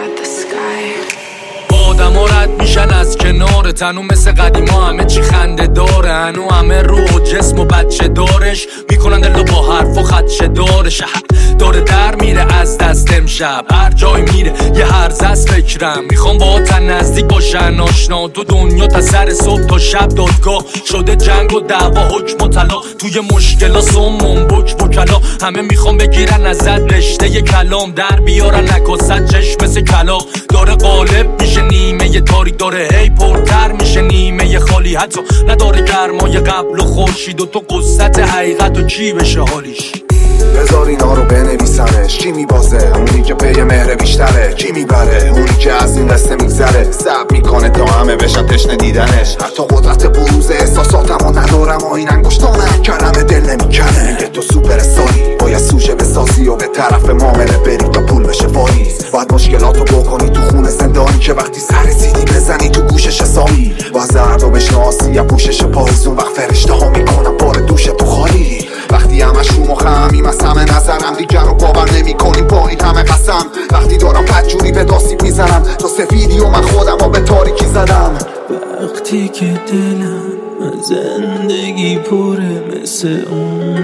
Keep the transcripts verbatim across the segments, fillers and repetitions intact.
آدم ها رد میشن از کنار تنو مثل قدیما همه چی خنده داره هنو همه روح و جسم و بچه دارش میکنن دلو با حرف و خدشه دارش داره در میره از دست امشب هر جای میره یه هرز از فکرم میخوام با تن نزدیک باشن آشنا تو دنیا تا سر صبح تا شب دادگاه شده جنگ و دعوا حکم و طلا توی مشکلا سمون بک بکلا همه میخوام بگیرن ازت رشته ی کلام در بیارن نکاست چشم مثل کلا داره غالب میشه نیمه ی تاریک داره هی پرتر میشه نیمه ی خالی حتی نداره گرمای قبل و خورشید و تو قصت حقیقت و چی بشه حالیش بذار اینا رو بنویسمش چی میبازه همونی که پی مهره بیشتره کی میبره اونی که از این قصه میگذره سب میکنه تا همه بشن تشنه دیدنش حتی قدرت بروز احساساتمو ندارم و این انگشتانم کلمه دل نمیکنه میگه تو سوپر استاری باید سوژه بسازی و به طرف معامله بری تا پول بشه واریز باید مشکلاتو بکنی تو خونه زندانی که وقتی سر سیدی بزنی تو گوشش حسابی باید زردو بشناسی یا پوشش پاییزون وقت فرشته ها میکنم بار دوش تو خالی وقتی همش رو مخمیم از همه نظرم دیگر رو باور نمی کنیم با این همه قسم وقتی دارم بدجوری به داستیب میزنم تا سفیدی و من خودم رو به تاریکی زدم وقتی که دلم از زندگی پره مثل اون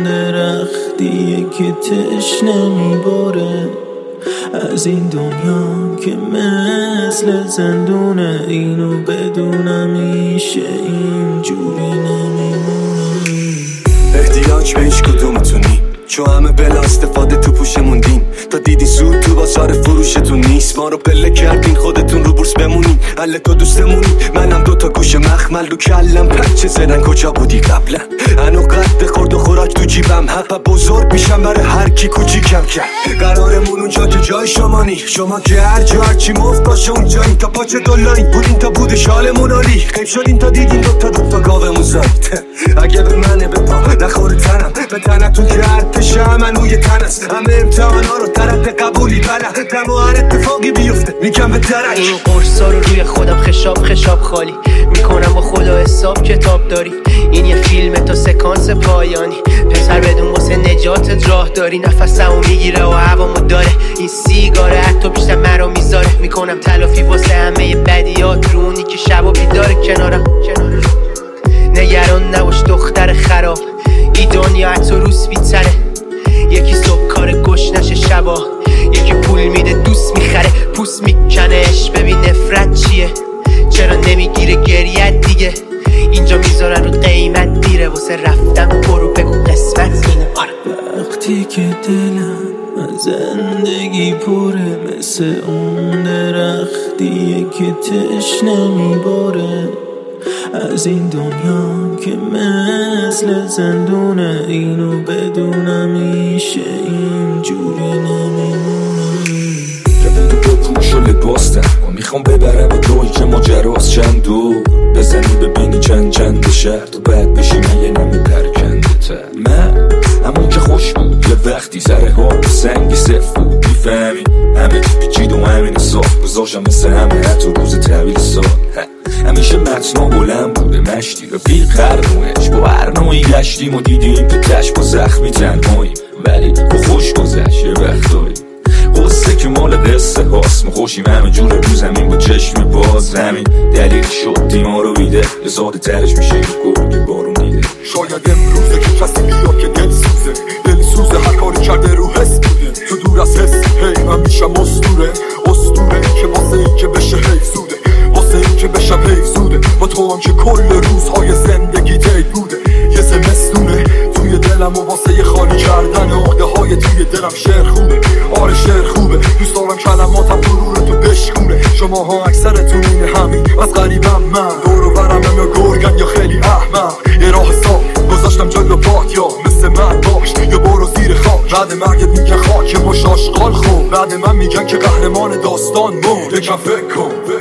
درختیه که تشنه میباره از این دنیا که مثل زندونه اینو بدونم میشه اینجوری نمیمونه احتیاج به هیچ کدومتونی چون همه بلا استفاده تو پوشمون دین تا دیدی زود تو بازار فروشتون نیست ما رو پله کردین خودتون رو بورس بمونین حل تو دوستمونی منم دوتا گوش مخمل رو کلم پچه زدن کجا بودی قبلا هنو قد خورد و خوراک تو جیبم حپا بزرگ میشم برای هر کی کوچیکم کرد قرارمون اونجا که جای شمانی شما که هر جا هرچی مفت باشه اونجا این تا پاچه دولایی بودین تا بود شالمون عالی خیب شدین تا دیدین دوتا دوتا گاومون زایید اگه به منه به پا نخوره تنم به تنتون که ارتشم من روی تن است همه امتحانا رو طرف قبولی بله دم و هر اتفاقی بیفته میگم به درک این قرصا رو روی خودم خشاب خشاب خالی میکنم با خدا حساب کتاب داری این یه فیلم تا سکانس پایانی پسر بدون واسه نجاتت راه داری نفسمو میگیره و هوامو داره این سیگاره حتی بیشتر مرا میذاره میکنم تلافی واسه همه بدیات رو اونی که شب و بیداره کنارم نگران نباش دختر خراب این دنیا حتی روز بیتره یکی صبح کار گوش نشه شبا یکی پول میده دوست میخره پوست میکنش ببین نفرت چیه چرا نمیگیره گریت دیگه اینجا میذارن رو قیمت دیره واسه رفتم برو بگو قسمت اینه وقتی که دلم از زندگی پره مثل اون درختیه که تشنه میباره از این دنیا که مثل زندونه اینو بدونم میشه اینجوری نمیمونه رفیدو با پوش و لباس تن و میخوام ببرم و دوی که ماجراست چند دو بزنی ببینی چند چند شرط و بعد بشی من یه نمی پرکنده تر من همون که خوش بود یه وقتی سر ها و سنگی صف بود میفهمی همه پیچید و همین صاف بزاشم مثل همه حتی روز طویل سال همیشه متنا بلند بوده مشتی رفیق قرنوش با هر نوعی گشتیم و دیدیم که تش با زخمی تنهاییم ولی با خوش گذشت یه وقتایی قصه که مال قصه هاست ما خوشیم همه جور رو زمین با چشم باز همین دلیل شد دیما رو بیده یه ساده ترش میشه یه گرگی بارون دیده شاید امروزه که کسی بیاد که دل سوزه دل سوزه هر کاری کرده رو حس بوده تو دور از حس هی من میشم اسطوره اسطوره که واسه این که بشه حیف سوده واسه این که بشم حیف سوده با تو هم که کل روزهای زندگی تیپ بوده یه زمستونه توی دلم و واسه یه خالی کردن عقده های توی دلم شعر خوبه آره شعر خوبه دوست دارم کلماتم غرور تو بشکونه شما ها اکثرتون اینه همین از غریبم من دور و برم یا گرگن یا خیلی احمق یه راه صاف گذاشتم جلو پات یا مثل من باش یا برو زیر خاک بعد مرگت میگن خاک باش آشغال خوب بعد من میگن که قهرمان داستان مرد یکم فکر کن